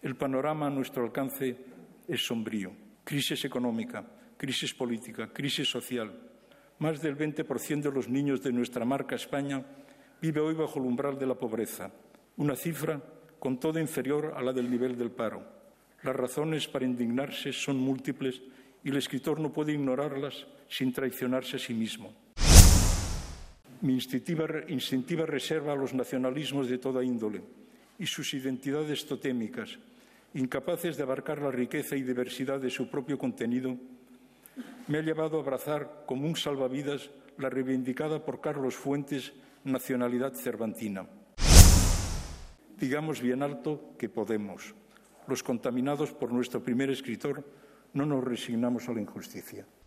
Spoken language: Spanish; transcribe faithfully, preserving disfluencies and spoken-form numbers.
El panorama a nuestro alcance es sombrío. Crisis económica, crisis política, crisis social. Más del veinte por ciento de los niños de nuestra marca España vive hoy bajo el umbral de la pobreza, una cifra con todo inferior a la del nivel del paro. Las razones para indignarse son múltiples y el escritor no puede ignorarlas sin traicionarse a sí mismo. Mi instintiva, instintiva reserva a los nacionalismos de toda índole y sus identidades totémicas, incapaces de abarcar la riqueza y diversidad de su propio contenido, me ha llevado a abrazar como un salvavidas la reivindicada por Carlos Fuentes nacionalidad cervantina. Digamos bien alto que podemos. Los contaminados por nuestro primer escritor no nos resignamos a la injusticia.